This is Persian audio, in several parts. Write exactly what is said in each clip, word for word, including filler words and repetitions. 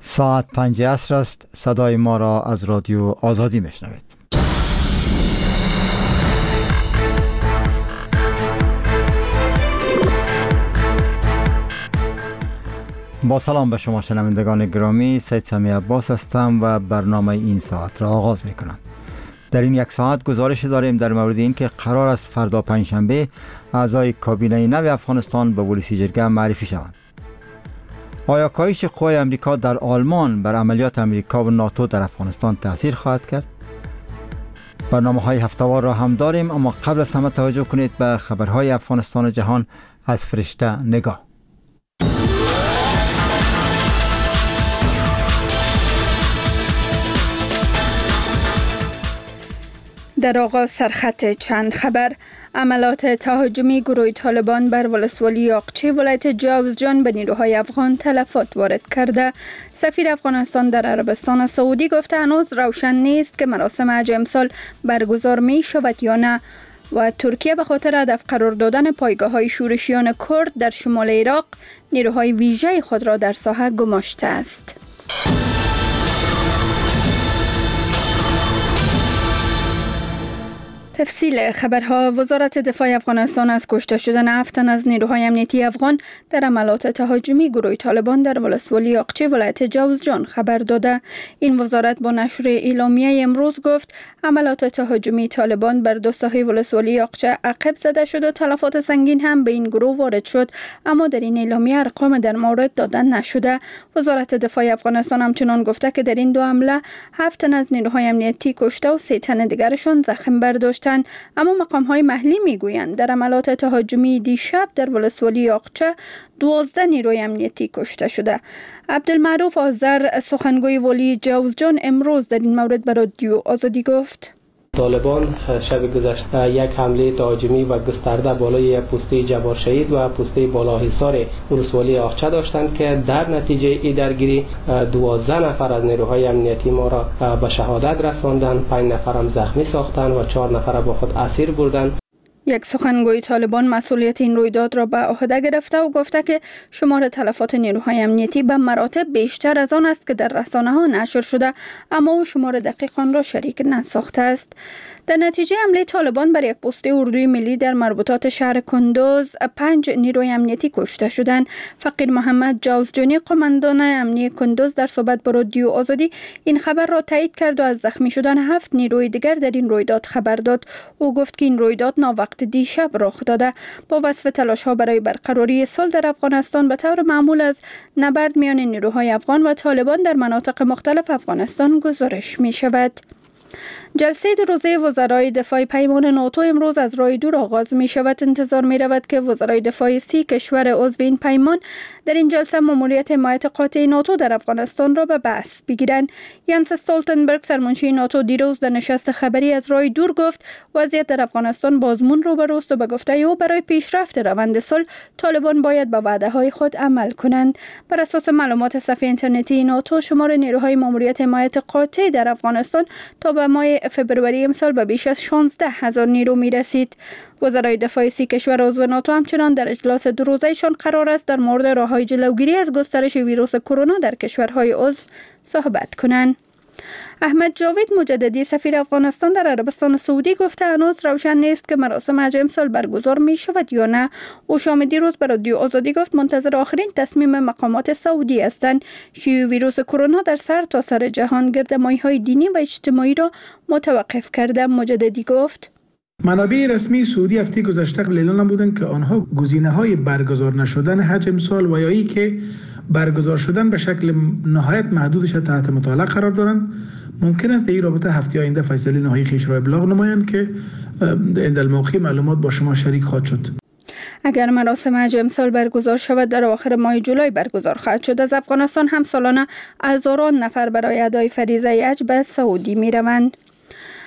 ساعت پنج عصر است. صدای ما را از رادیو آزادی میشنوید. با سلام به شما شنوندگان گرامی، سید سمی عباس هستم و برنامه این ساعت را آغاز می کنم. در این یک ساعت گزارش داریم در مورد این که قرار است فردا پنجشنبه اعضای کابینه نو افغانستان به ولسی جرگه معرفی شوند. آیا کاهش قوای امریکا در آلمان بر عملیات امریکا و ناتو در افغانستان تأثیر خواهد کرد؟ برنامه های هفته‌وار را هم داریم، اما قبل از همه توجه کنید به خبرهای افغانستان و جهان از فرشته نگاه. در آغاز سرخط چند خبر. عملات تهاجمی گروه طالبان بر ولسوالی یاقچی ولایت جوزجان به نیروهای افغان تلفات وارد کرده. سفیر افغانستان در عربستان سعودی گفته هنوز روشن نیست که مراسم حج امسال برگزار می شود یا نه. و ترکیه به خاطر هدف قرار دادن پایگاه‌های شورشیان کرد در شمال عراق نیروهای ویژه خود را در ساحه گماشته است. تفصیل خبرها. وزارت دفاع افغانستان از کشته شدن هفت تن از نیروهای امنیتی افغان در عملات تهاجمی گروه طالبان در ولسوالی یاقچی ولایت جوزجان خبر داده. این وزارت با نشر اعلامیه امروز گفت عملات تهاجمی طالبان بر دو ساحه ولسوالی یاقچی عقب زده شد و تلفات سنگین هم به این گروه وارد شد، اما در این اعلامیه ارقام در مورد دادن نشده. وزارت دفاع افغانستان همچنان گفته که در این دو حمله هفت تن از نیروهای امنیتی کشته و سه تن دیگرشان زخم برداشت. اما مقام‌های محلی میگویند در عملات تهاجمی دیشب در ولسوالی یاقچه دوازده نیروی امنیتی کشته شده. عبدالمعروف آذر سخنگوی ولی جوزجان امروز در این مورد به رادیو آزادی گفت طالبان شب گذشته یک حمله تهاجمی و گسترده بالای پسته جبار شهید و پسته بالاحصار ولسوالی یاقچه داشتند که در نتیجه این درگیری دوازده نفر از نیروهای امنیتی ما را به شهادت رساندند، پنج نفر هم زخمی ساختند و چهار نفر با خود اسیر بردند. یک سخنگوی طالبان مسئولیت این رویداد را به عهده گرفته و گفته که شمار تلفات نیروهای امنیتی به مراتب بیشتر از آن است که در رسانه‌ها نشر شده، اما او شمار دقیق آن را شریک نساخته است. در نتیجه حمله طالبان بر یک پسته اردوی ملی در مربوطات شهر کندوز پنج نیروی امنیتی کشته شدند. فقیر محمد جوزجانی قماندان امنیتی کندوز در صحبت با رادیو آزادی این خبر را تایید کرد و از زخمی شدن هفت نیروی دیگر در این رویداد خبر داد. او گفت که این رویداد ناوقت دیشب رخ داده. با وصف تلاش‌ها برای برقراری صلح در افغانستان به طور معمول از نبرد میان نیروهای افغان و طالبان در مناطق مختلف افغانستان گزارش می شود. جلسه دو روزه وزرای دفاع پیمان ناتو امروز از راه دور آغاز می شود. انتظار می رود که وزرای دفاع سی کشور عضو این پیمان در این جلسه ماموریت حمایت قاطع ناتو در افغانستان را به بحث بگیرند. ینس استولتنبرگ سرمنشی ناتو دیروز در نشست خبری از راه دور گفت وضعیت در افغانستان بازمون روبروست و به گفته او برای پیشرفت روند صلح طالبان باید به وعده های خود عمل کنند. بر اساس معلومات صفحه اینترنتی ناتو شمار نیروهای ماموریت حمایت قاطع در افغانستان تا به ماه فبروری امسال به بیش از شانزده هزار نیرو می رسید. وزرای دفاع سی کشور عضو ناتو همچنان در اجلاس دو روزه‌شان قرار است در مورد راه‌های جلوگیری از گسترش ویروس کرونا در کشورهای عضو صحبت کنند. احمد جاوید مجددی سفیر افغانستان در عربستان سعودی گفته هنوز روشن نیست که مراسم حج امسال برگزار می شود یا نه. او شام دیروز به رادیو آزادی گفت منتظر آخرین تصمیم مقامات سعودی هستند. شیوع ویروس کرونا در سر تا سر جهان گردمایی‌های دینی و اجتماعی را متوقف کرده. مجددی گفت منابع رسمی سعودی هفته گذشته اعلام نمودند که آنها گزینه‌های برگزار نشدن حج امسال و یا ای که برگزار شدن به شکل نهایت محدودش تحت مطالعه قرار دارند. ممکن است در این رابطه هفته آینده فیصله نهایی خیش را ابلاغ نمایند که عند الموقع معلومات با شما شریک خواهد شد. اگر مراسم حج امسال برگزار شود در آخر ماه جولای برگزار خواهد شد. از افغانستان هم سالانه هزاران نفر برای ادای فریضه حج به سعودی می روند.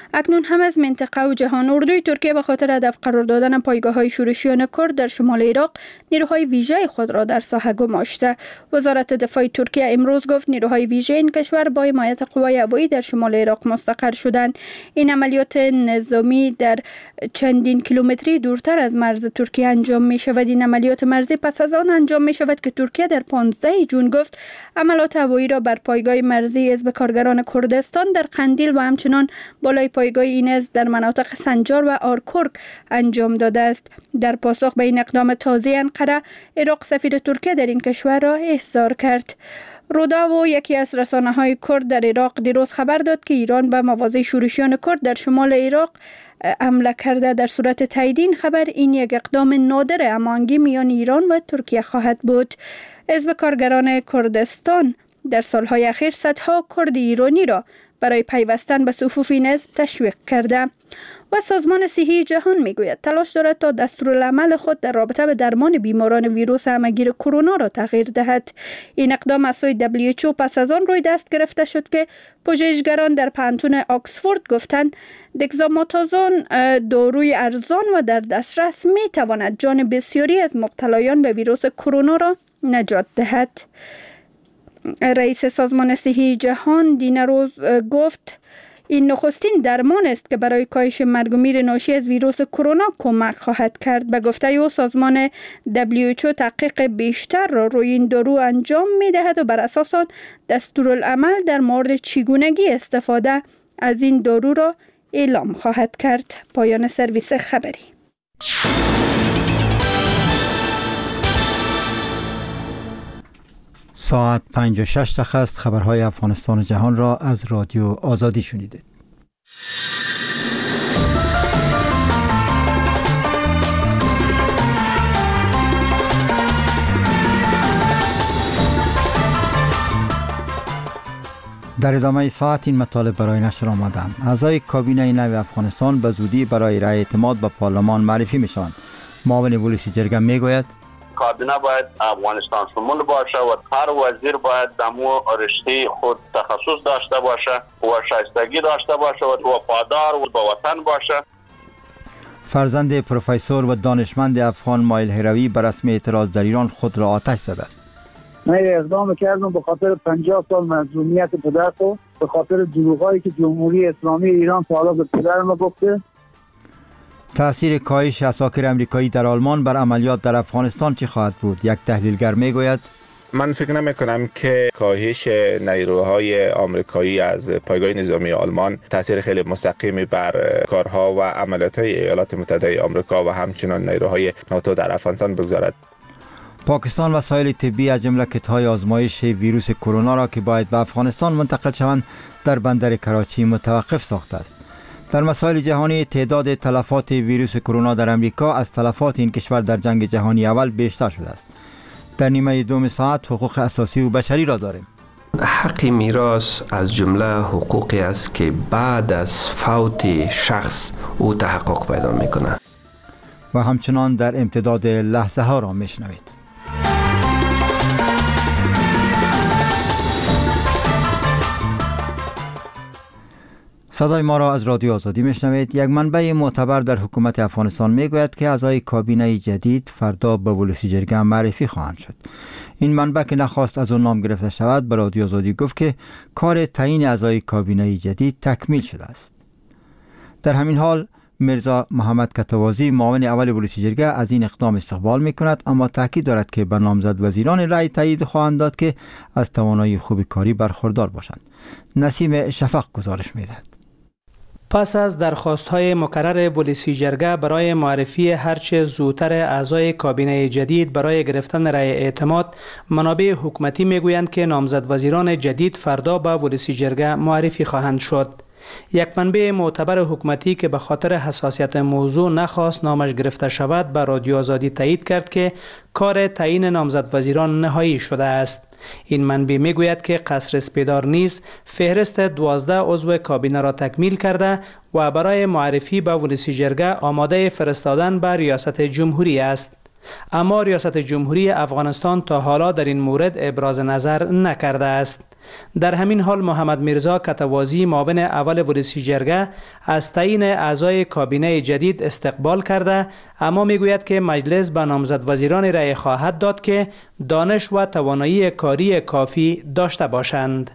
اکنون هم از منطقه و جهان اردوی ترکیه به خاطر هدف قرار دادن پایگاه‌های شورشیان کرد در شمال عراق نیروهای ویژه خود را در ساحه گماشته. وزارت دفاع ترکیه امروز گفت نیروهای ویژه این کشور با حمایت قوای هوایی در شمال عراق مستقر شدند. این عملیات نظامی در چندین کیلومتری دورتر از مرز ترکیه انجام می شود. این عملیات مرزی پس از آن انجام می شود که ترکیه در پانزده جون گفت عملیات هوایی را بر پایگاه مرزی حزب کارگران کردستان در قندیل و همچنان بالای پایگاه این حزب در مناطق سنجار و آرکورک انجام داده است. در پاسخ به این اقدام تازه انقره، عراق سفیر ترکیه در این کشور را احضار کرد. رودا و یکی از رسانه‌های کرد در عراق دیروز خبر داد که ایران به مواضع شورشیان کرد در شمال عراق حمله کرده. در صورت تایید این خبر، این یک اقدام نادر هماهنگی میان ایران و ترکیه خواهد بود. حزب کارگران کردستان در سالهای اخیر صدها کرد ایرانی را برای پیوستن به صفوف این حزب تشویق کرده و سازمان صحی جهان میگوید تلاش دارد تا دستورالعمل خود در رابطه به درمان بیماران ویروس همهگیر کرونا را تغییر دهد. این اقدام از سوی دبلیو اچ او پس از آن روی دست گرفته شد که پژوهشگران در پانتون آکسفورد گفتند دکزامتازون داروی ارزان و در دسترس می تواند جان بسیاری از مبتلایان به ویروس کرونا را نجات دهد. رئیس سازمان صحی جهان دینا روز گفت این نخستین درمان است که برای کاهش مرگ و میر ناشی از ویروس کرونا کمک خواهد کرد. به گفته او سازمان دبلیو اچ او تحقیق بیشتر را روی این دارو انجام می دهد و بر اساس آن دستورالعمل در مورد چگونگی استفاده از این دارو را اعلام خواهد کرد. پایان سرویس خبری. ساعت پنج و شش دقیقه است. خبرهای افغانستان و جهان را از رادیو آزادی شنیدید. در ادامه ساعت این مطالب برای نشر آمدند. اعضای کابینه نو افغانستان به زودی برای رأی اعتماد به پارلمان معرفی می شوند. معاون پلیس جرگه می گوید کابینه باید افغانستان شمول باشه و هر وزیر باید دمو رشته خود تخصص داشته باشه و شایستگی داشته باشه و وفادار و به وطن باشه. فرزند پروفسور و دانشمند افغان مایل هروی به رسم اعتراض در ایران خود را آتش زده است. من اقدام کردم به خاطر پنجاه سال مظلومیت پدر و به خاطر دروغایی که جمهوری اسلامی ایران تا حالا به پدرم گفته. تأثیر کاهش عساکر امریکایی در آلمان بر عملیات در افغانستان چه خواهد بود؟ یک تحلیلگر میگوید من فکر نمی کنم که کاهش نیروهای آمریکایی از پایگاه نظامی آلمان تاثیر خیلی مستقیمی بر کارها و عملیات‌های ایالات متحده آمریکا و همچنان نیروهای ناتو در افغانستان بگذارد. پاکستان وسایل طبی از جمله کیت‌های آزمایش ویروس کرونا را که باید به افغانستان منتقل شوند در بندر کراچی متوقف ساخته است. در مسائل جهانی تعداد تلفات ویروس کرونا در امریکا از تلفات این کشور در جنگ جهانی اول بیشتر شده است. در نیمه دوم ساعت حقوق اساسی و بشری را داریم. حق میراث از جمله حقوقی است که بعد از فوت شخص او تحقق پیدا میکنه. و همچنان در امتداد لحظه ها را میشنوید. صدای ما را از رادیو آزادی میشنوید. یک منبع معتبر در حکومت افغانستان میگوید که اعضای کابینه جدید فردا به ولسی جرگه معرفی خواهند شد. این منبع که نخواست از آن نام گرفته شود به رادیو آزادی گفت که کار تعیین اعضای کابینه جدید تکمیل شده است. در همین حال میرزا محمد کتوازی معاون اول ولسی جرگه از این اقدام استقبال میکند، اما تاکید دارد که به نامزد وزیران رأی تایید خواهند داد که از توانایی خوب کاری برخوردار باشند. نسیم شفق گزارش میدهد. پس از درخواست‌های مکرر ولسی جرگه برای معرفی هرچه زودتر اعضای کابینه جدید برای گرفتن رأی اعتماد، منابع حکومتی میگویند که نامزد وزیران جدید فردا به ولسی جرگه معرفی خواهند شد. یک منبع معتبر حکومتی که به خاطر حساسیت موضوع نخواست نامش گرفته شود به رادیو آزادی تایید کرد که کار تعیین نامزد وزیران نهایی شده است. این منبع میگوید که قصر اسپیدار نیز فهرست دوازده عضو کابینه را تکمیل کرده و برای معرفی به ولسی جرگه آماده فرستادن به ریاست جمهوری است. اما ریاست جمهوری افغانستان تا حالا در این مورد ابراز نظر نکرده است. در همین حال محمد میرزا کتوازی معاون اول ولسی جرگه از تعیین اعضای کابینه جدید استقبال کرده، اما میگوید که مجلس به نامزد وزیران رأی خواهد داد که دانش و توانایی کاری کافی داشته باشند.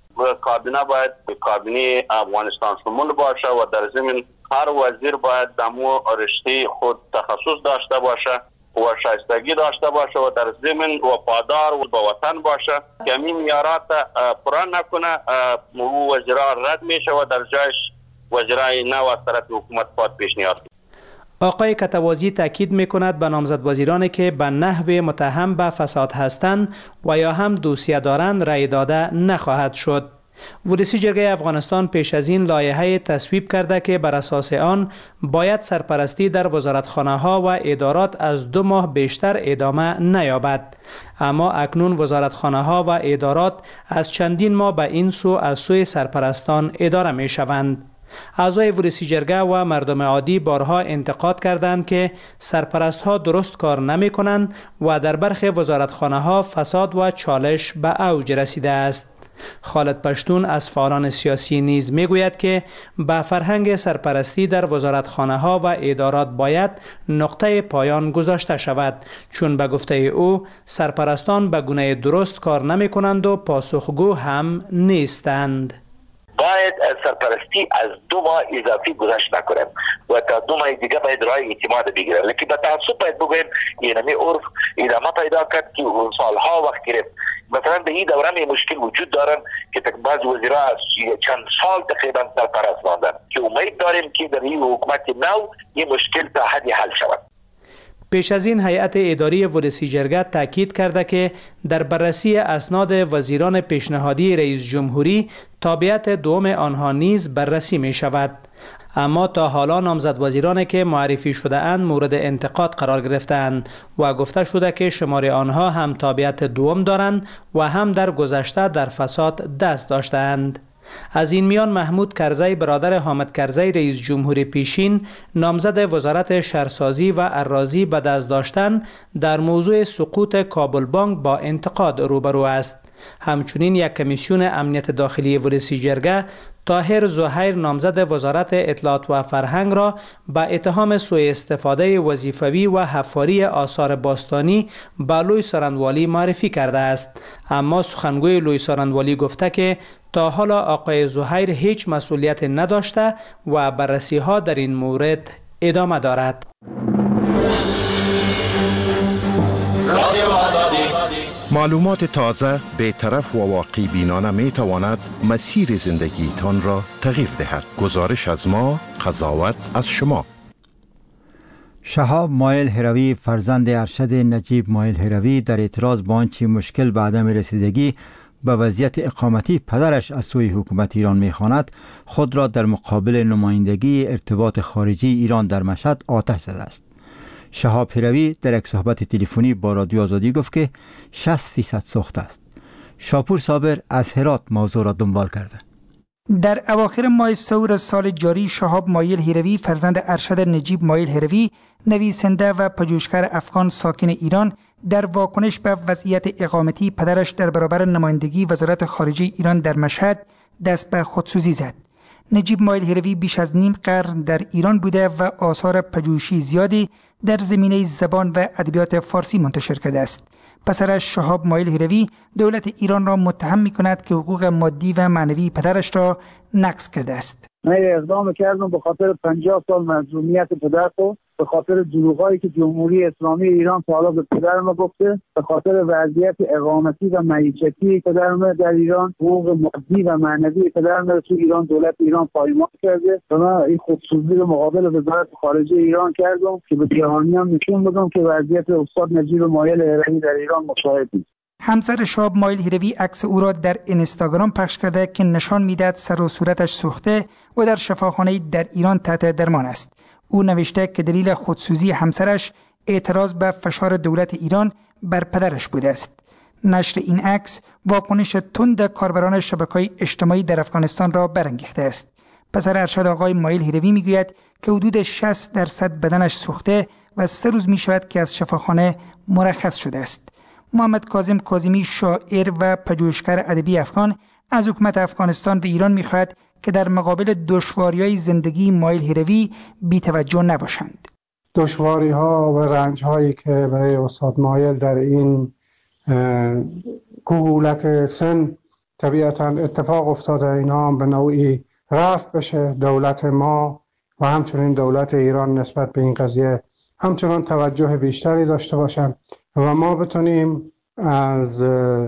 کابینه باید کابینه افغانستان شمول باشه و در ضمن هر وزیر باید دمو رشته خود تخصص داشته باشه و شایستگی داشته باشه و در ضمن وفادار و به وطن باشه که این معیارات پورا نکنه او وزیران رد میشه و در جایش وزیرای نو از طرف حکومت پاد پیشنهاد. آقای کتوازی تاکید میکند به نامزد وزیرانی که به نحو متهم به فساد هستند و یا هم دوسیه دارند رأی داده نخواهد شد. ولسی جرگه افغانستان پیش از این لایحه تصویب کرده که بر اساس آن باید سرپرستی در وزارتخانه‌ها و ادارات از دو ماه بیشتر ادامه نیابد، اما اکنون وزارتخانه‌ها و ادارات از چندین ماه به این سو از سوی سرپرستان اداره می شوند. اعضای ولسی جرگه و مردم عادی بارها انتقاد کردند که سرپرستها درست کار نمی کنند و در برخی وزارتخانه‌ها فساد و چالش به اوج رسیده است. خالد پشتون از فعالان سیاسی نیز میگوید که به فرهنگ سرپرستی در وزارتخانه‌ها و ادارات باید نقطه پایان گذاشته شود، چون به گفته او سرپرستان به گونه درست کار نمی کنند و پاسخگو هم نیستند. باید سرپرستی از دو ماه اضافی گذشت نکنیم و تا دو ماه دیگه باید رای اعتماد بگیرن، لیکن به تعصب باید بگویم اینمی عرف ادامه پیدا کرد که سالها وقت گرفت. مثلا به این دوره می مشکل وجود دارن که بعض وزیرا از چند سال تقریبا سرپرست ماندن که امید داریم که در این حکومت نو این مشکل تا حدی حل شود. پیش از این هیئت اداری ولسی جرگه تاکید کرده که در بررسی اسناد وزیران پیشنهادی رئیس جمهوری تابعیت دوم آنها نیز بررسی می شود. اما تا حالا نامزد وزیرانی که معرفی شده اند مورد انتقاد قرار گرفتند و گفته شده که شمار آنها هم تابعیت دوم دارند و هم در گذشته در فساد دست داشتند. از این میان محمود کرزی برادر حامد کرزی رئیس جمهوری پیشین نامزد وزارت شهرسازی و اراضی به دست داشتن در موضوع سقوط کابل بانک با انتقاد روبرو است. همچنین یک کمیسیون امنیت داخلی ولسی جرگه طاهر زهیر نامزد وزارت اطلاعات و فرهنگ را به اتهام سوء استفاده وظیفوی و حفاری آثار باستانی به لوی سارندوالی معرفی کرده است، اما سخنگوی لوی سارندوالی گفته که تا حالا آقای زهیر هیچ مسئولیت نداشته و بررسی ها در این مورد ادامه دارد. معلومات تازه، بی‌طرف و واقع بینانه می تواند مسیر زندگی تان را تغییر دهد. گزارش از ما، قضاوت از شما. شهاب مایل هروی فرزند ارشد نجیب مایل هروی در اعتراض با آنچه مشکل به عدم رسیدگی به وضعیت اقامتی پدرش از سوی حکومت ایران می‌خواند، خود را در مقابل نمایندگی ارتباط خارجی ایران در مشهد آتش زده است. شهاب هروی در یک صحبت تلفنی با رادیو آزادی گفت که شصت فیصد سوخت است. شاپور صابر از هرات موضوع را دنبال کرده. در اواخر ماه سور سال جاری شهاب مایل هروی فرزند ارشد نجیب مایل هروی نویسنده و پژوهشگر افغان ساکن ایران در واکنش به وضعیت اقامتی پدرش در برابر نمایندگی وزارت خارجه ایران در مشهد دست به خودسوزی زد. نجیب مایل هروی بیش از نیم قرن در ایران بوده و آثار پژوهشی زیادی در زمینه زبان و ادبیات فارسی منتشر کرده است. پسرش شهاب مایل هروی دولت ایران را متهم می‌کند که حقوق مادی و معنوی پدرش را نقض کرده است. من اقدام کردم به خاطر پنجاه سال مظلومیت پدر کو، به خاطر دروغایی که جمهوری اسلامی ایران تا حالا به پدرم گفته، به خاطر وضعیت اقامتی و معیشتی پدرم در ایران، حقوق مادی و معنوی پدرم را تو ایران دولت ایران پایمال کرده و من این خودسوزی رو مقابل وزارت خارجه ایران کردم که به جهانیان نشون بدم که وضعیت استاد نجیب مایل هروی در ایران مشاهد است. همسر شهاب مایل هروی عکس او را در اینستاگرام پخش کرده که نشان میدهد سر و صورتش سوخته و در شفاخانه در ایران تحت درمان است. او نوشته که دلیل خودسوزی همسرش اعتراض به فشار دولت ایران بر پدرش بوده است. نشر این عکس واکنش تند کاربران شبکه‌های اجتماعی در افغانستان را برانگیخته است. پسر ارشد آقای مایل هروی میگوید که حدود شصت درصد بدنش سوخته و سه روز می شود که از شفاخانه مرخص شده است. محمد کاظم کاظمی، شاعر و پژوهشگر ادبی افغان، از حکومت افغانستان و ایران می‌خواهد که در مقابل دشواری‌های زندگی مایل هروی بی‌توجه نباشند. دشواری‌ها و رنج‌هایی که برای استاد مایل در این کهولت سن طبیعتاً اتفاق افتاده، اینا هم به نوعی رفع بشه. دولت ما و همچنین دولت ایران نسبت به این قضیه همچنان توجه بیشتری داشته باشند و ما بتونیم از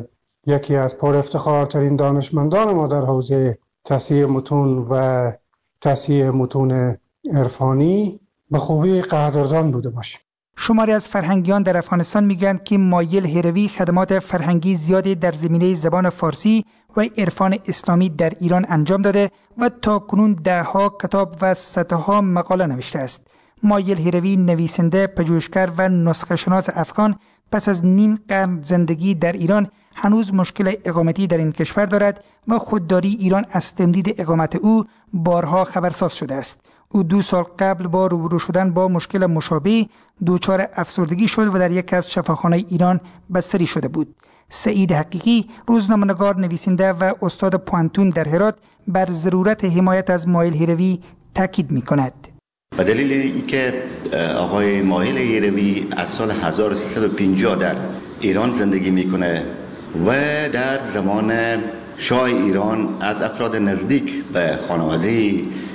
یکی از پر افتخارترین دانشمندان ما در حوزه تصحیح متون و تصحیح متون عرفانی به خوبی قدردان بوده باشیم. شماری از فرهنگیان در افغانستان میگویند که مایل هروی خدمات فرهنگی زیادی در زمینه زبان فارسی و عرفان اسلامی در ایران انجام داده و تا کنون ده ها کتاب و صدها مقاله نوشته است. مایل هروی نویسنده، پژوهشگر و نسخه شناس افغان پس از نیم قرن زندگی در ایران هنوز مشکل اقامتی در این کشور دارد و خودداری ایران از تمدید اقامت او بارها خبرساز شده است. او دو سال قبل با روبرو شدن با مشکل مشابه دچار افسردگی شد و در یک از شفاخانه ایران بستری شده بود. سعید حقیقی، روزنامه‌نگار، نویسنده و استاد پوانتون در هرات، بر ضرورت حمایت از مایل هروی تاکید می‌کند. به دلیل اینکه آقای مایل هروی از سال هزار و سیصد و پنجاه در ایران زندگی میکنه و در زمان شاه ایران از افراد نزدیک به خانواده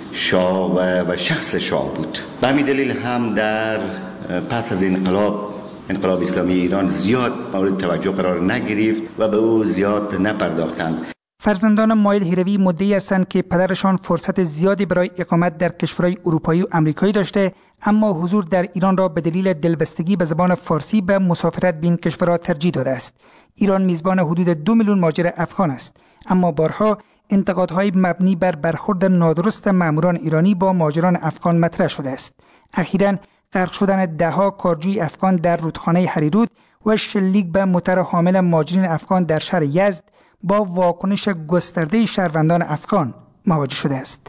شاه و شخص شاه بود. به همین دلیل هم در پس از انقلاب انقلاب اسلامی ایران زیاد مورد توجه قرار نگرفت و به او زیاد نپرداختند. فرزندان مایل هروی مدعی هستند که پدرشان فرصت زیادی برای اقامت در کشورهای اروپایی و آمریکایی داشته، اما حضور در ایران را به دلیل دلبستگی به زبان فارسی به مسافرت به این کشورها ترجیح داده است. ایران میزبان حدود دو میلیون مهاجر افغان است، اما بارها انتقادهای مبنی بر برخورد نادرست ماموران ایرانی با مهاجران افغان مطرح شده است. اخیراً غرق شدن ده‌ها کارجوی افغان در رودخانه هریرود و شلیک به موتر حامل مهاجرین افغان در شهر یزد با واکنش گسترده شهروندان افغان مواجه شده است.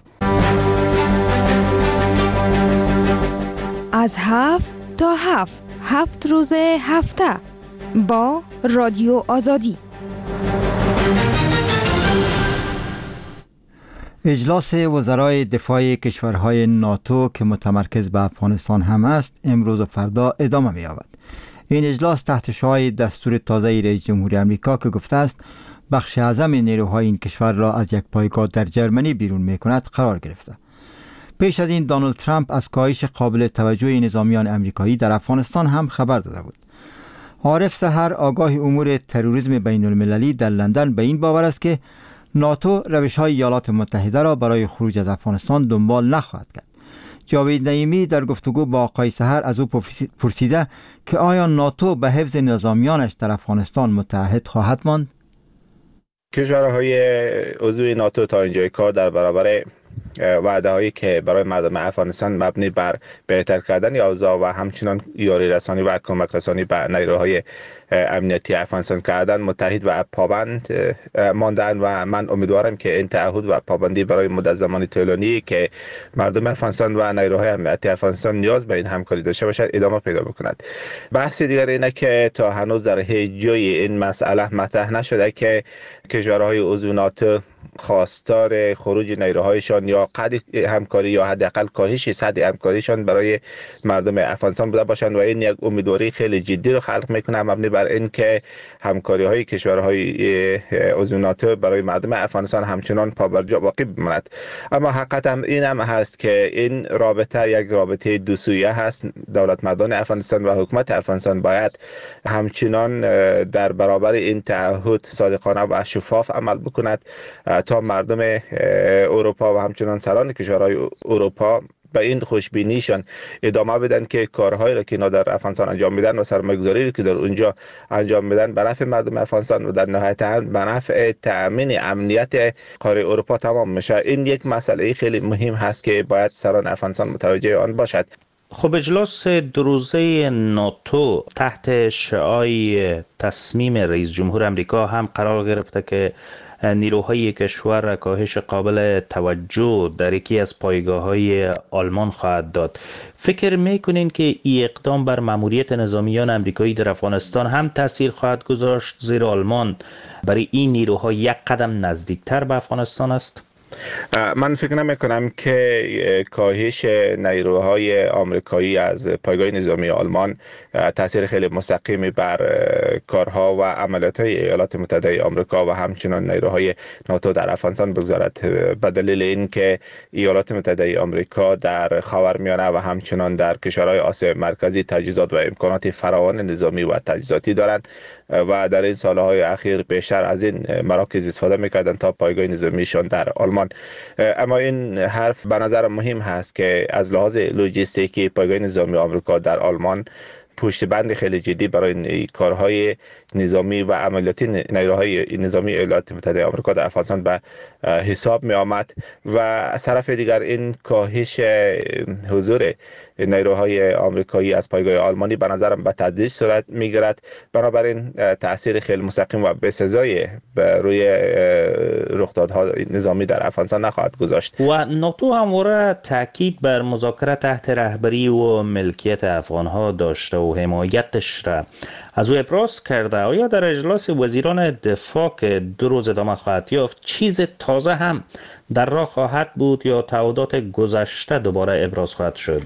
از هفت تا هفت هفت روز هفته با رادیو آزادی. اجلاس وزرای دفاع کشورهای ناتو که متمرکز به افغانستان هم است امروز و فردا ادامه می‌یابد. این اجلاس تحت شعاع دستور تازه رئیس جمهوری آمریکا که گفته است بخش اعظم نیروهای این کشور را از یک پایگاه در جرمنی بیرون می‌کند قرار گرفته. پیش از این دونالد ترامپ از کاهش قابل توجه نظامیان آمریکایی در افغانستان هم خبر داده بود. عارف سحر، آگاه امور تروریسم بین المللی در لندن، به این باور است که ناتو روش‌های ایالات متحده را برای خروج از افغانستان دنبال نخواهد کرد. جاوید نعیمی در گفتگو با آقای سحر از او پرسیده که آیا ناتو به حفظ نظامیانش در افغانستان متعهد خواهد ماند؟ کشورهای عضو ناتو تا اینجای کار در برابر وعده هایی که برای مردم افغانستان مبنی بر بهتر کردن اوضاع و همچنان یاری رسانی و کمک رسانی به نیروهای امنیتی افغانستان کردن متحد و پابند ماندن و من امیدوارم که این تعهد و پابندی برای مدت زمانی طولانی که مردم افغانستان و نیروهای امنیتی افغانستان نیاز به این همکاری داشته باشد ادامه پیدا بکند. بحث دیگر اینه که تا هنوز در هیچ جای این مسئله مطرح نشده که کشورهای عضو ناتو خواستار خروج نیروهایشان یا قد همکاری یا حداقل کاهش سطح همکاریشان برای مردم افغانستان بوده باشند و این یک امیدواری خیلی جدی رو خلق میکنه مبنی بر این که همکاری های کشورهای عضو ناتو برای مردم افغانستان همچنان پابرجا باقی بماند. اما حقیقت هم این هم هست که این رابطه یک رابطه دو سویه هست. دولت مردان افغانستان و حکومت افغانستان باید همچنان در برابر این تعهد صادقانه و شفاف عمل بکند تا مردم اروپا و همچنان سران کشورهای اروپا به این خوشبینیشان ادامه بدن که کارهایی را که اینا در افغانستان انجام میدن و سرمایه‌گذاری را که در اونجا انجام میدن به نفع مردم افغانستان و در نهایت هم به نفع تأمین امنیت قاره اروپا تمام میشه. این یک مسئله خیلی مهم هست که باید سران افغانستان متوجه آن باشد. خب اجلاس دو روزه ناتو تحت شعای تصمیم رئیس جمهور امریکا هم قرار گرفته که نیروهای کشور کاهش قابل توجه در یکی از پایگاه‌های آلمان خواهد داد. فکر میکنین که این اقدام بر ماموریت نظامیان امریکایی در افغانستان هم تاثیر خواهد گذاشت، زیرا آلمان برای این نیروها یک قدم نزدیکتر به افغانستان است؟ من فکر نمی کنم که کاهش نیروهای آمریکایی از پایگاه نظامی آلمان تاثیر خیلی مستقیمی بر کارها و عملیات‌های ایالات متحده آمریکا و همچنان نیروهای ناتو در افغانستان بگذارد، به دلیل اینکه ایالات متحده آمریکا در خاورمیانه و همچنان در کشورهای آسیا مرکزی تجهیزات و امکانات فراوان نظامی و تجهیزاتی دارند و در این سالهای اخیر بیشتر از این مراکز استفاده می‌کردند تا پایگاه نظامیشان در آلمان. اما این حرف به نظر مهم هست که از لحاظ لوجستیکی پایگاه نظامی آمریکا در آلمان پشت بند خیلی جدی برای کارهای نظامی و عملیاتی نیروهای نظامی ایالات متحده آمریکا در افغانستان به حساب می آمد و از طرف دیگر این کاهش حضور نیروهای آمریکایی از پایگاه آلمانی به نظرم به تدریج صورت می گیرد، بنابراین تاثیر خیلی مستقیم و بسزای روی رخدادها نظامی در افغانستان نخواهد گذاشت. و ناتو همواره تاکید بر مذاکره تحت رهبری و ملکیت افغانها داشته و حمایتش را از او ابراز کرده. آیا در اجلاس وزیران دفاع که دو روز ادامه خواهد یافت چیز تازه هم در راه خواهد بود یا تعهدات گذشته دوباره ابراز خواهد شد؟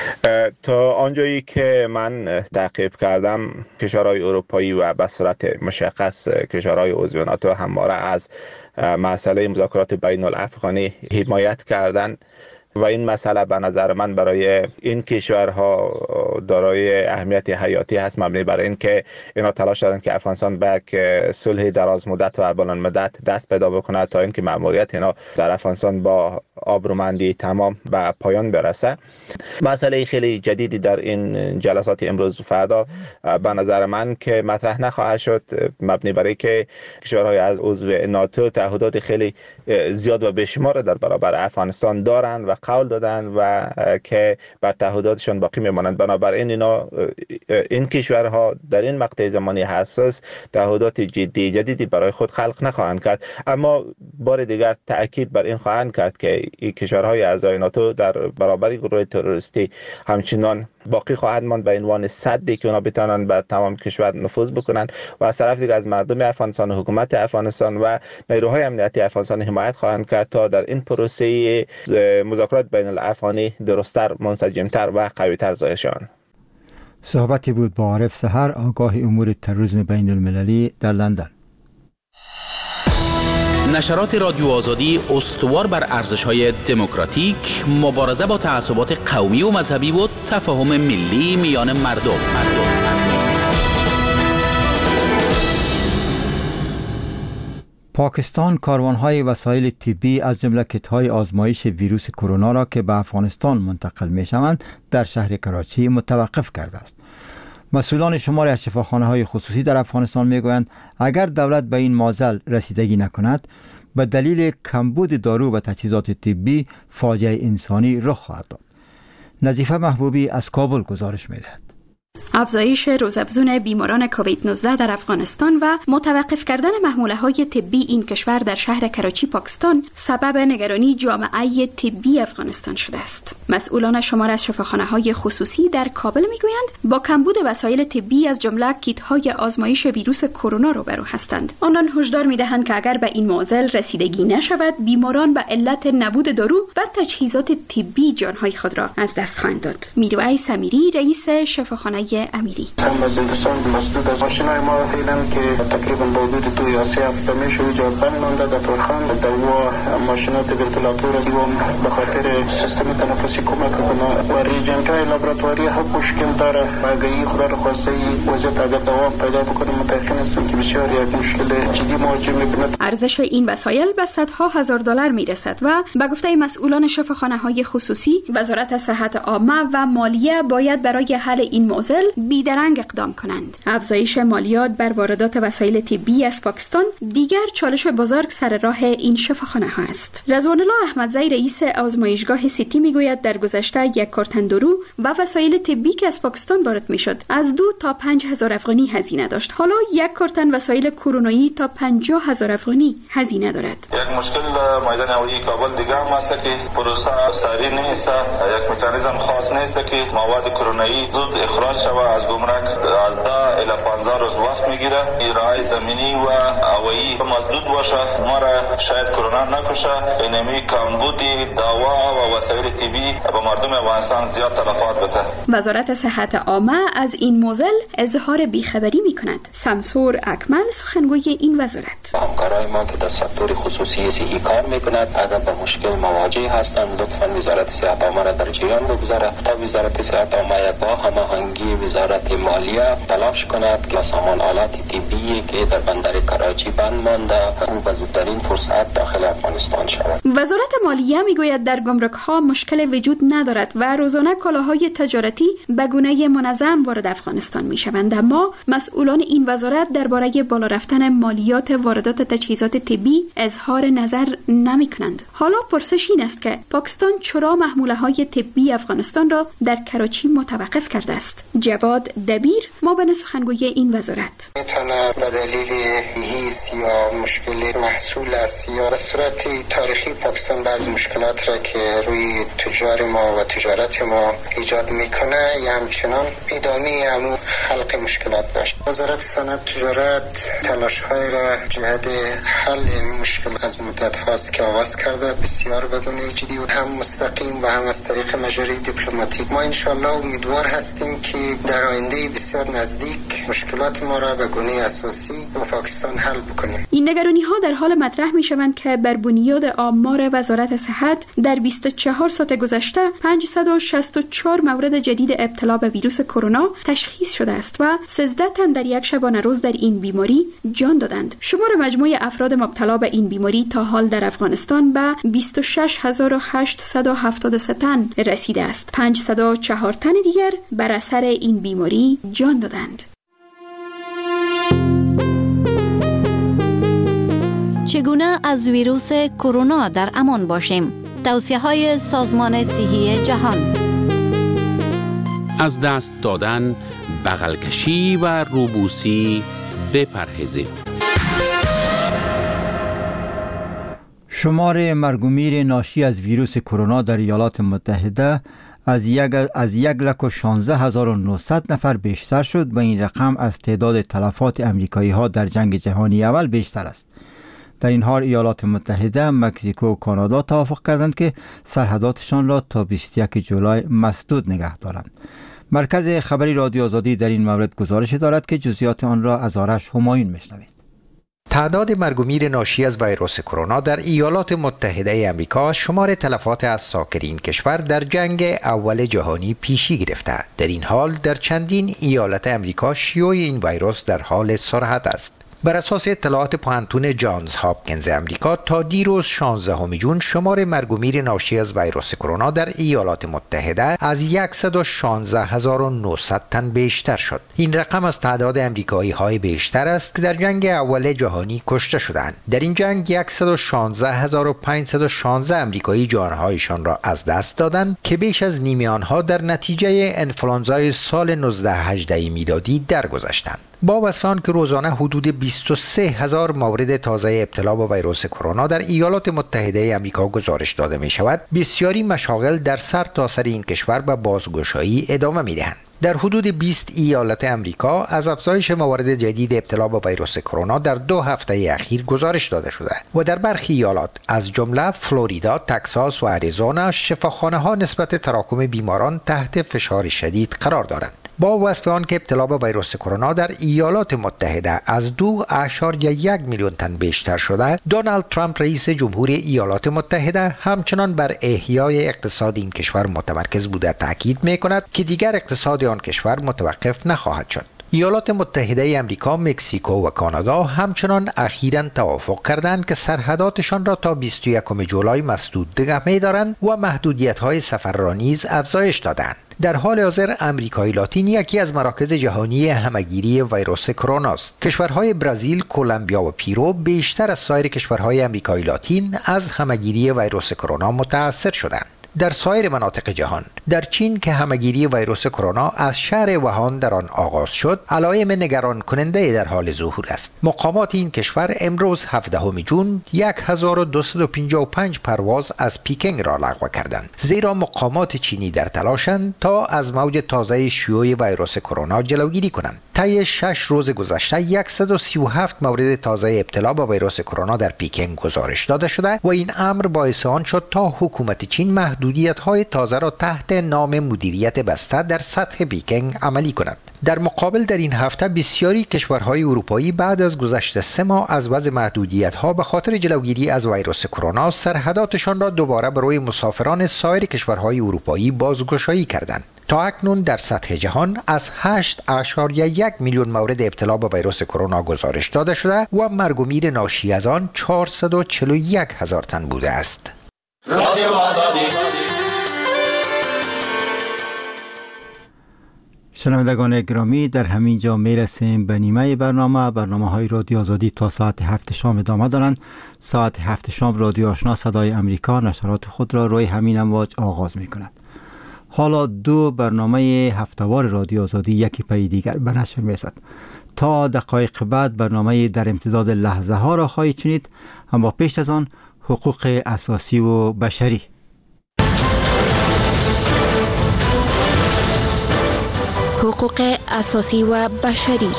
تا آنجایی که من تعقیب کردم کشورهای اروپایی و به صورت مشخص کشورهای عضو ناتو همواره از مسئله مذاکرات بین الافغانی حمایت کردند و این مسئله به نظر من برای این کشورها دارای اهمیت حیاتی هست، مبنی بر اینکه اینا تلاش دارن که افغانستان به یک صلح دراز مدت و بلند مدت دست پیدا بکنه تا اینکه مأموریت اینا در افغانستان با آبرومندی تمام به پایان برسه. مسئله خیلی جدیدی در این جلسات امروز و فردا به نظر من که مطرح نخواهد شد، مبنی بر اینکه کشورهای از عضو ناتو تعهدات خیلی زیاد و بیشمار در برابر افغانستان دارند و قول دادن و که بر تعهداتشان باقی میمانند. بنابراین اینا این کشورها در این مقطع زمانی حساس تعهدات جدی جدیدی برای خود خلق نخواهند کرد، اما بار دیگر تأکید بر این خواهند کرد که این کشورهای اعضای ناتو در برابر گروه تروریستی همچنان باقی خواهد ماند به عنوان سدی که اونا بتونن بر تمام کشور نفوذ بکنن و از طرف دیگر از مردم افغانستان و حکومت افغانستان و نیروهای امنیتی افغانستان حمایت خواهند کرد تا در این پروسه مذاکرات بین الافغانی درستتر، منسجمتر و قویتر ظاهر شوند. صحبتی بود با عارف سحر، آگاه امور تروریسم بین المللی در لندن. نشرات رادیو آزادی استوار بر ارزش‌های دموکراتیک، مبارزه با تعصبات قومی و مذهبی و تفاهم ملی میان مردم. مردم. پاکستان کاروان‌های وسایل طبی از جمله کیت‌های آزمایش ویروس کرونا را که به افغانستان منتقل می‌شوند در شهر کراچی متوقف کرده است. مسئولان شماری از شفاخانه‌های خصوصی در افغانستان می‌گویند اگر دولت به این معضل رسیدگی نکند به دلیل کمبود دارو و تجهیزات طبی فاجعه انسانی رخ خواهد داد. نظیفه محبوبی از کابل گزارش می‌دهد. افزایش روزافزون بیماران کووید نوزده در افغانستان و متوقف کردن محموله‌های طبی این کشور در شهر کراچی پاکستان سبب نگرانی جامعه طبی افغانستان شده است. مسئولان شمار از شفاخانه‌های خصوصی در کابل میگویند با کمبود وسایل طبی از جمله کیت‌های آزمایش ویروس کرونا روبرو هستند. آنان هشدار می‌دهند که اگر به این معضل رسیدگی نشود بیماران به علت نبود دارو و تجهیزات طبی جان‌های خود را از دست خواهند داد. میرویس امیری رئیس شفاخانه امیری هم از هندوستان مسدود از ماشینای ما دیدن که تقریبا با حدود دو یا سه هفته میشه اینجا بند مانده در تورخان دوا ماشینات ونتیلاتور است و به خاطر سیستم تنفسی کمک کنه و ریجنت‌های لابراتواری هم مشکل داره. اگه خدا رو خواسته وضعیت اگر دوام پیدا بکنه متأکد هستم که بسیار یک مشکل جدی مواجه میکنه. ارزش این وسایل به صدها هزار دلار میرسد و به گفته مسئولان شفاخانه‌های خصوصی وزارت صحت عامه و مالیه باید برای حل این معضل بیدرنگ اقدام کنند. افزایش مالیات بر واردات وسایل طبی از پاکستان دیگر چالش بزرگ سر راه این شفاخانه ها است. رضوان الله احمدزی رئیس آزمایشگاه سیتی میگوید در گذشته یک کارتن دارو و وسایل طبی که از پاکستان وارد میشد از دو تا پنج هزار افغانی هزینه داشت. حالا یک کارتن وسایل کرونایی تا پنجاه هزار افغانی هزینه دارد. یک مشکل میدان هوایی کابل دیگه هم است که پروسه سریع نیست، یک مکانیزم خاص نیست که مواد کرونایی زود اخراج شود از گمرک، از ده الی پانزده روز وقت میگیره. راه زمینی و هوایی مسدود باشه، ما را شاید کرونا نکشه. اینمی کمبود دوا و وسایل طبی به مردم افغانستان زیاد تلفات بده. وزارت صحت عامه از این موزل اظهار بیخبری میکند. سمسور اکمل سخنگوی این وزارت: همکارای ما که در سکتور خصوصی صحی کار میکنند اگر به مشکل مواجه هستند لطفا وزارت صحت عامه را در جریان بگذارد تا وزارت صحت عامه با هماهنگی وزارت مالیه تلاش کند که سامان آلات طبی که در بندر کراچی بند مانده او به زودترین فرصت داخل افغانستان شود. وزارت مالیه میگوید در گمرک ها مشکل وجود ندارد و روزانه کالاهای تجارتی به گونه منظم وارد افغانستان میشوند، اما مسئولان این وزارت درباره بالا رفتن مالیات واردات تجهیزات طبی اظهار نظر نمی کنند. حالا پرسش این است که پاکستان چرا محموله های طبی افغانستان را در کراچی متوقف کرده است؟ جواد دبیر معاون سخنگوی این وزارت: میتونه به دلیل هیس یا مشکل محصول است یا به صورت تاریخی پاکستان بعض مشکلات را که روی تجار ما و تجارت ما ایجاد میکنه یا همچنان ادامه همون خلق مشکلات باشه. وزارت صنعت تجارت تلاش های را جهت حل این مشکل از مدت هاست که آغاز کرده، بسیار به گونه جدی و هم مستقیم و هم از طریق مجاری دیپلماتیک. ما انشالله امیدوار هستیم که در آینده بسیار نزدیک مشکلات ما را به گونه اساسی با پاکستان حل بکنیم. این نگرانی ها در حال مطرح می شوند که بر بنیاد آمار وزارت صحت در بیست و چهار ساعت گذشته پانصد و شصت و چهار مورد جدید ابتلا به ویروس کرونا تشخیص شده است و سیزده تن در یک شبانه روز در این بیماری جان دادند. شمار مجموع افراد مبتلا به این بیماری تا حال در افغانستان به بیست و شش هزار و هشتصد و هفتاد و سه تن رسیده است. پانصد و چهار تن دیگر بر اثر این بیماری جان دادند. چگونه از ویروس کرونا در امان باشیم؟ توصیه‌های سازمان صحی جهان: از دست دادن، بغل کشی و روبوسی بپرهیزید. شمار مرگ و میر ناشی از ویروس کرونا در ایالات متحده از یک از یک لک و شانزده هزار و نهصد نفر بیشتر شد و این رقم از تعداد تلفات امریکایی ها در جنگ جهانی اول بیشتر است. در این حال ایالات متحده، مکزیکو و کانادا توافق کردند که سرحداتشان را تا بیست و یک جولای مسدود نگه دارند. مرکز خبری رادیو آزادی در این مورد گزارش دارد که جزئیات آن را از آرش همایون میشنوید. تعداد مرگ و میر ناشی از ویروس کرونا در ایالات متحده آمریکا شمار تلفات از ساکنین کشور در جنگ اول جهانی پیشی گرفته. در این حال در چندین ایالت آمریکا شیوع این ویروس در حال سرعت است. بر اساس اطلاعات پوهنتون جانز هاپکینز امریکا تا دیروز شانزدهم ژوئن شمار مرگ و میر ناشی از ویروس کرونا در ایالات متحده از صد و شانزده هزار و نهصد تن بیشتر شد. این رقم از تعداد امریکایی های بیشتر است که در جنگ اول جهانی کشته شدند. در این جنگ صد و شانزده هزار و پانصد و شانزده امریکایی جانهایشان را از دست دادند که بیش از نیمی آنها در نتیجه انفلانزای سال نوزده هجده میلادی درگذشتند. با وصف آن که روزانه حدود بیست و سه هزار مورد تازه ابتلا با ویروس کرونا در ایالات متحده آمریکا گزارش داده می شود، بسیاری مشاغل در سر تا سر این کشور به بازگشایی ادامه می دهند. در حدود بیست ایالت امریکا از افزایش موارد جدید ابتلا با ویروس کرونا در دو هفته اخیر گزارش داده شده و در برخی ایالات از جمله فلوریدا، تگزاس و اریزونا شفاخانه‌ها نسبت تراکم بیماران تحت فشار شدید قرار دارند. با وصف آن که ابتلا به ویروس کرونا در ایالات متحده از دو اعشاریه یک میلیون تن بیشتر شده، دونالد ترامپ رئیس جمهور ایالات متحده همچنان بر احیای اقتصاد این کشور متمرکز بوده تاکید می‌کند که دیگر اقتصاد آن کشور متوقف نخواهد شد. ایالات متحده امریکا، مکزیکو و کانادا همچنان اخیراً توافق کردند که سرحداتشان را تا بیست و یکم جولای مسدود نگه می‌دارند و محدودیت‌های سفر را نیز افزایش دادند. در حال حاضر امریکای لاتین یکی از مراکز جهانی همهگیری ویروس کرونا است. کشورهای برزیل، کلمبیا و پیرو بیشتر از سایر کشورهای امریکای لاتین از همهگیری ویروس کرونا متأثر شدند. در سایر مناطق جهان، در چین که همهگیری ویروس کرونا از شهر ووهان در آن آغاز شد، علائم نگران کننده در حال ظهور است. مقامات این کشور امروز هفدهم ژوئن هزار و دویست و پنجاه و پنج پرواز از پیکنگ را لغو کردند، زیرا مقامات چینی در تلاشند تا از موج تازه شیوع ویروس کرونا جلوگیری کنند. طی شش روز گذشته صد و سی و هفت مورد تازه ابتلا با ویروس کرونا در پیکنگ گزارش داده شده و این امر باعث آن شد تا حکومت چین محدودیت‌های تازه را تحت نام مدیریت بسته در سطح پیکنگ عملی کند. در مقابل در این هفته بسیاری کشورهای اروپایی بعد از گذشت سه ماه از وضع محدودیت‌ها به خاطر جلوگیری از ویروس کرونا سرحداتشان را دوباره برای مسافران سایر کشورهای اروپایی بازگشایی کردند. تا اکنون در سطح جهان از هشت اشاریه یک میلیون مورد ابتلا به ویروس کرونا گزارش داده شده و مرگ و میر ناشی از آن چهارصد و چهل و یک هزار تن بوده است. رادیو آزادی. شنوندگان گرامی، در همین جا می رسیم به نیمه برنامه. برنامه های رادیو آزادی تا ساعت هفت شام ادامه دارند. ساعت هفت شام رادیو آشنا صدای امریکا نشرات خود را روی همین امواج آغاز می کند. حالا دو برنامه هفتهوار رادیو آزادی یکی پی دیگر به نشر می رسد. تا دقایق بعد برنامه در امتداد لحظه ها را خواهید شنید، اما پیش از آن حقوق اساسی و بشری. حقوق اساسی و بشری.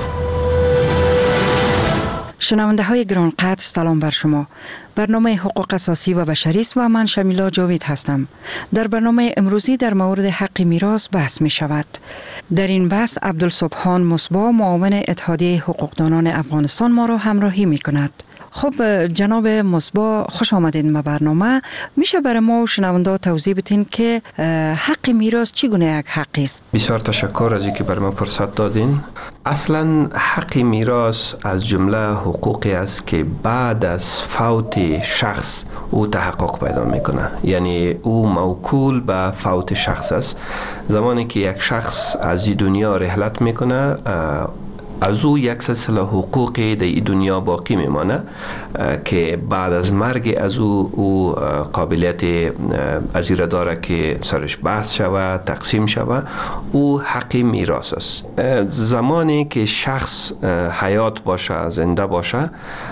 شنونده های گرانقدر، سلام بر شما. برنامه حقوق اساسی و بشری است و من شمیلا جاوید هستم. در برنامه امروزی در مورد حق میراث بحث می شود. در این بحث عبدالسبحان مصباح، معاون اتحادیه حقوقدانان افغانستان، ما را همراهی می کند. خب جناب مصباح، خوش آمدین به برنامه. میشه برای ما و شنونده توضیح بدین که حق میراث چگونه یک حقی است؟ بسیار تشکر از اینکه برای ما فرصت دادین. اصلا حق میراث از جمله حقوقی است که بعد از فوت شخص او تحقق پیدا میکنه، یعنی او موکول به فوت شخص است. زمانی که یک شخص از این دنیا رحلت میکنه، از او یک سلسله حقوقی در این دنیا باقی میمانه که بعد از مرگ از او او قابلیت از این داره که سرش بحث شود، تقسیم شود. او حق میراث است. زمانی که شخص حیات باشه، زنده باشه،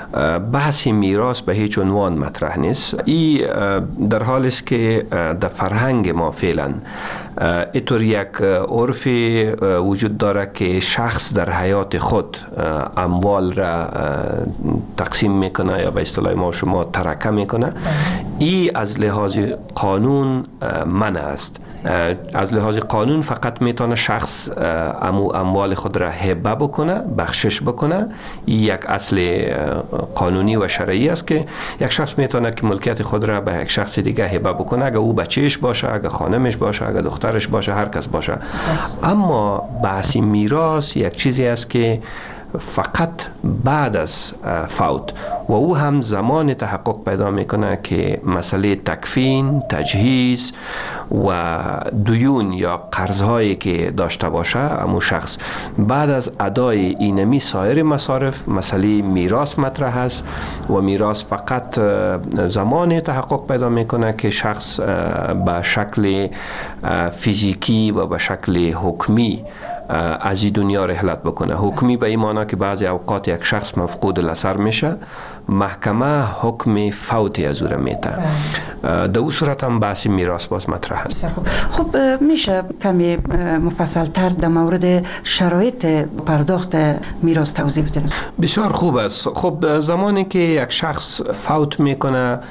بحث میراث به هیچ عنوان مطرح نیست. این در حالی است که در فرهنگ ما فعلا اینطور یک عرف وجود داره که شخص در حیات خود اموال را تقسیم میکنه یا به اصطلاح ما شما ترکه میکنه. این از لحاظ قانون منع است. از لحاظ قانون فقط میتونه شخص امو اموال خود را هبه بکنه، بخشش بکنه. یک اصل قانونی و شرعی است که یک شخص میتونه که ملکیت خود را به یک شخص دیگه هبه بکنه، اگر او بچهش باشه، اگر خانمش باشه، اگر دخترش باشه، هر کس باشه. اما بحث میراث یک چیزی است که فقط بعد از فوت و او هم زمان تحقق پیدا میکنه که مسئله تکفین، تجهیز و دیون یا قرضهایی که داشته باشه امو شخص بعد از ادای اینمی سایر مصارف مسئله میراث مطرح است و میراث فقط زمان تحقق پیدا میکنه که شخص به شکل فیزیکی و به شکل حکمی از این دنیا رحلت بکنه. حکمی به این معنی که بعضی اوقات یک شخص مفقود الاثر میشه، محکمه حکم فوت از او را میده. در اون صورت هم بحث میراث باز مطرح است. خب میشه کمی مفصل تر در مورد شرایط پرداخت میراث توضیح بدین؟ بسیار خوب است. خب زمانی که یک شخص فوت میکنه،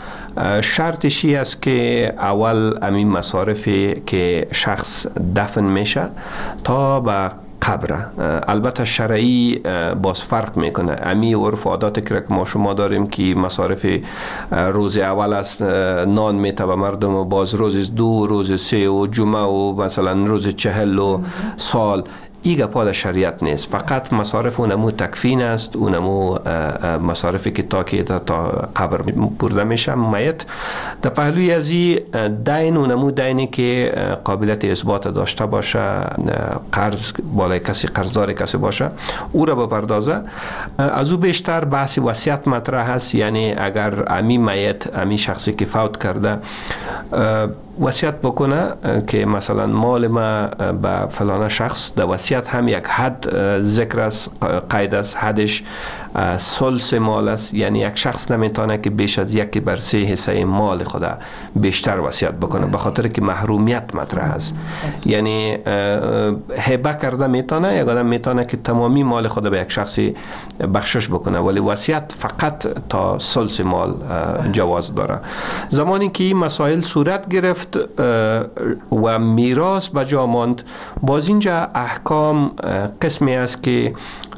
شرطشی است که اول همین مصارفی که شخص دفن میشه تا به قبر. البته شرعی باز فرق میکنه. امی عرف و عادات که ما شما داریم که مصارف روز اول است نان میته به مردم و باز روز دو، روز سه و جمعه و مثلا روز چهل و سال ایگه پاد شریعت نیست. فقط مصارف اونمو تکفین است، اونمو مصارفی که تا که تا قبر برده میشه میت. در پهلوی ازی دین اونمو دینی که قابلیت اثبات داشته باشه، قرض بالای کسی قرضدار کسی باشه او را بپردازه. از او بیشتر بحث وصیت مطرح هست، یعنی اگر امی میت امی شخصی که فوت کرده وصیت بکنه که مثلا مال ما به فلان شخص، در وصیت هم یک حد ذکر است، قید است، حدش ثلث مال است، یعنی یک شخص نمیتونه که بیش از یک بر سه حصه مال خود بیشتر وصیت بکنه، به خاطر که محرومیت مطرح است. یعنی هبه کرده میتونه، یک آدم میتونه که تمامی مال خود به یک شخصی بخشش بکنه، ولی وصیت فقط تا ثلث مال جواز داره. زمانی که این مسائل صورت گرفت و میراث به جا ماند، باز اینجا احکام قسمی است که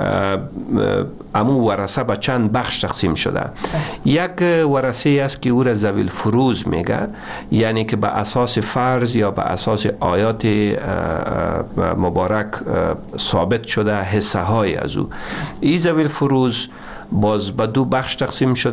امو ورثه به چند بخش تقسیم شده. یک ورثه است که او را ذوی الفروض میگه، یعنی که به اساس فرض یا به اساس آیات مبارک ثابت شده حصه های از او. این ذوی الفروض باز به دو بخش تقسیم شده.